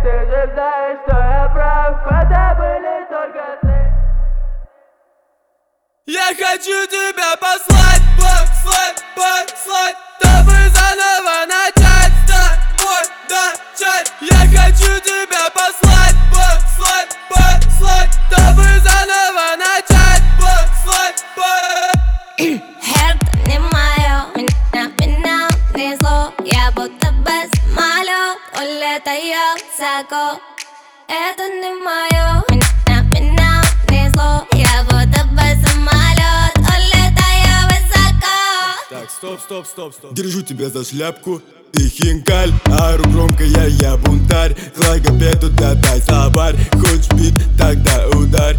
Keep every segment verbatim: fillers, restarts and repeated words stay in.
Ты же знаешь, что я прав, это были только ты. Я хочу тебя послать, послать, послать, чтобы заново начать с тобой начать. Я хочу тебя послать, послать, послать, чтобы заново начать, послать, послать. Это не мое, меня, меня внесло. Я будто без самолет улетаю высоко. Это не мое, меня, меня внесло. Я будто без самолет улетаю высоко. Так, стоп, стоп, стоп, стоп. Держу тебя за шляпку, ты хинкаль, ору громко я, я бунтарь. К логопеду дай словарь, хочешь бит, тогда ударь.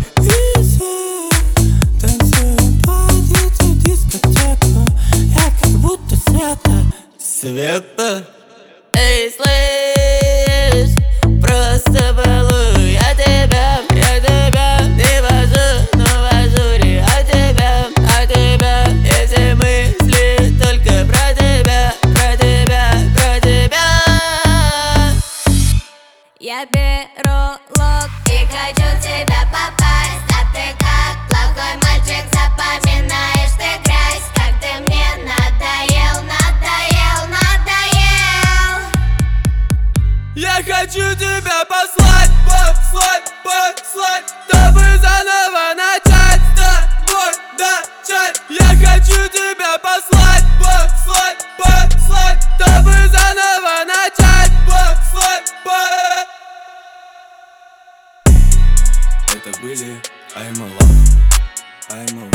Танцуем под эту дискотеку, я как будто Света. Света? Эй, слышь, просто балую я тебя, я тебя не вожу, но в ажуре от тебя, от тебя. Эти мысли только про тебя, про тебя, про тебя. Я беру лук и хочу тебя попасть, а ты как плохой мальчик запоминаешь ты грязь. Как ты мне надоел, надоел, надоел. Я хочу тебя послать, послать, послать, чтобы заново начать с тобой начать. Я хочу тебя послать, послать, послать, чтобы заново начать, послать, послать. Это были I'm Alive, I'm Alive.